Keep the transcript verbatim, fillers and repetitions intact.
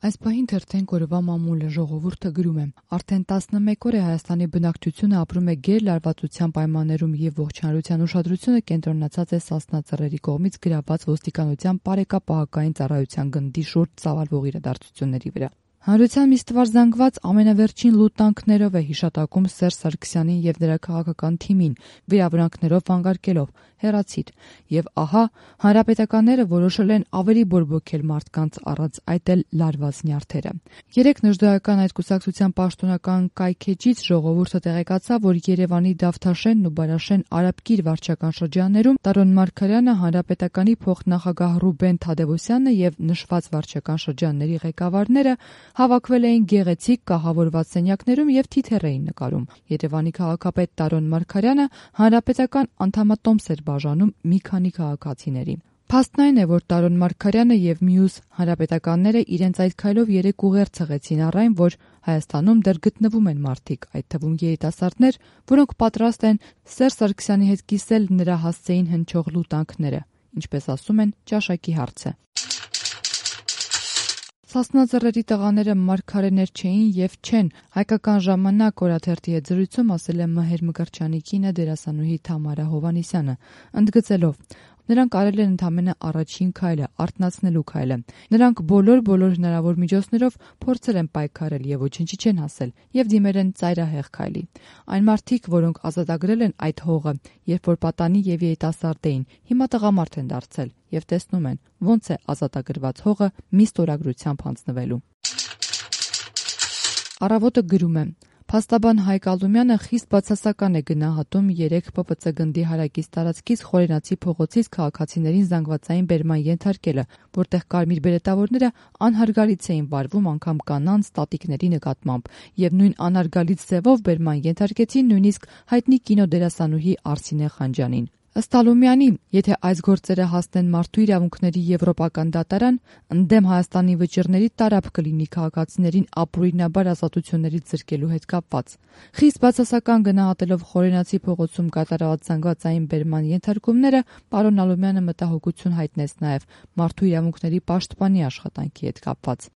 Այս պահին թերթենք օրվա մամուլը ժողովուրդը գրում է. Արդեն տասնմեկ օր է Հայաստանի բնակչությունը ապրում է գերլարվածության պայմաններում եւ ողջունության ուշադրությունը կենտրոնացած է Սասնա Ծռերի կողմից գրաված ոստիկանության պարեկապահական ծառայության գնդի շուրջ ծավալվող իրադարձությունների վրա։ Հանրության միշտվար զանգված ամենավերջին լուտանքներով է հիշատակում Սերժ Սարգսյանին եւ նրա քաղաքական թիմին, վիրավորանքներով վանկարկելով հեռացիր, եւ ահա հանրապետականները որոշել են ավելի բորբոքել մարդկանց առանց այդ էլ լարված նյարդերը։ Երեք նժդեական այդ կուսակցության պաշտոնական կայքեջից ժողովուրդը տեղեկացավ, որ Երևանի Դավթաշենն ու Բարաշեն Արաբկիր վարչական շրջաններում Տարոն Մարգարյանը, հանրապետականի փոխնախագահ Ռուբեն Թադևոսյանը եւ նշված վարչական շրջանների ղեկավարները հավաքվել էին գեղեցիկ կահավորված սենյակներում եւ թիթեռ էին նկարում։ Երևանի քաղաքապետ Տարոն Մարգարյանը հանրապետական անդամատոմս էր բաժանում մի քանի քաղաքացիների։ Փաստն այն է, որ Տարոն Մարգարյանը եւ մյուս հանրապետականները իրենց այդ քայլով երեք ուղեր ցղեցին առ այն, որ Հայաստանում դեռ գտնվում են մարդիկ, այդ թվում երիտասարդներ, որոնք պատրաստ են Սերժ Սարգսյանի հետ կիսել նրա հասցեին հնչող լուտանքները, ինչպես ասում են, ճաշակի հարց է։ Սասնա Ծռերի տղաները մարգարեներ չէին եւ չեն, հայկական ժամանակ օրաթերթի հետ զրույցում ասել է Մհեր Մկրտչյանի կինը դերասանուհի Թամարա Հովհաննիսյանը, ընդգծելով. Նրանք արել են ընդամենը առաջին քայլը, արթնացնելու քայլը։ Նրանք բոլոր բոլոր հնարավոր միջոցներով փորձել են պայքարել եւ ոչինչի չեն հասել եւ դիմել են ծայրահեղ քայլի։ Այն մարդիկ, որոնք ազատագրել են այդ հողը, երբ որ պատանի եւ երիտասարդ էին, հիմա տղամարդ են դարձել եւ տեսնում են, ոնց է ազատագրված հողը մի ստորագրությամբ հանձնվելու։ Առավոտը գրում է. Փաստաբան Հայկ Ալումյանը խիստ բացասական է գնահատում երեք Պ Վ Ց գնդի հարակից տարածքից Խորենացի փողոցից քաղաքացիներին զանգվածային բերման ենթարկելը, որտեղ կարմիր բերետավորները անհարգալից էին վարվում անգամ կանանց, տատիկների նկատմամբ, եւ նույն անհարգալից ձևով բերման ենթարկեցին նույնիսկ հայտնի կինոդերասանուհի Արսինե Խանջյանին։ Ըստ Ալումյանի, եթե այս գործերը հասնեն մարդու իրավունքների եվրոպական դատարան, ընդդեմ Հայաստանի վճիռների տարափ կլինի քաղաքացիներին ապօրինաբար ազատություններից զրկելու հետ կապված։ Խիստ բացասական գնահատելով Խորենացի փողոցում կատարված զանգվածային բերման ենթարկումները, պարոն Ալումյանը մտահոգություն հայտնեց նաև մարդու իրավունքների պաշտպանի աշխատանքի հետ կապված։